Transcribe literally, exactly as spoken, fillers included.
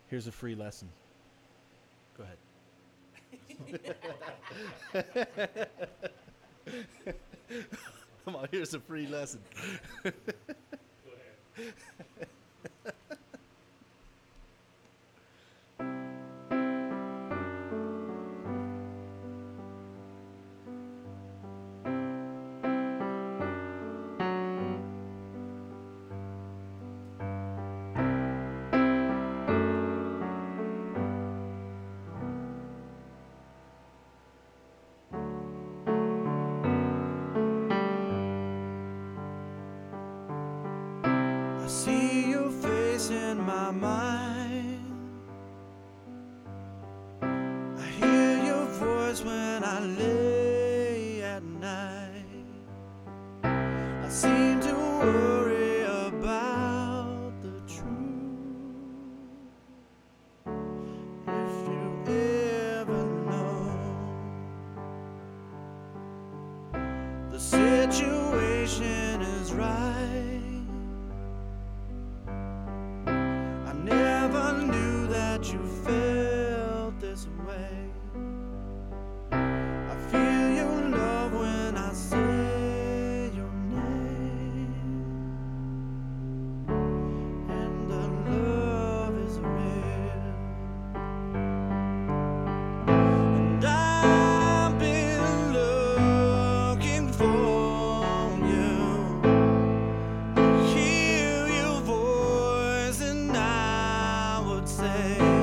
Here's a free lesson. Go ahead. Come on, here's a free lesson. Go ahead. I see your face in my mind. I hear your voice when I lay at night. I seem to worry about the truth. If you ever know, the situation is right. Never knew that you felt this way. I feel your love when I say your name, and the love is real. And I've been looking for you, hear your voice and I say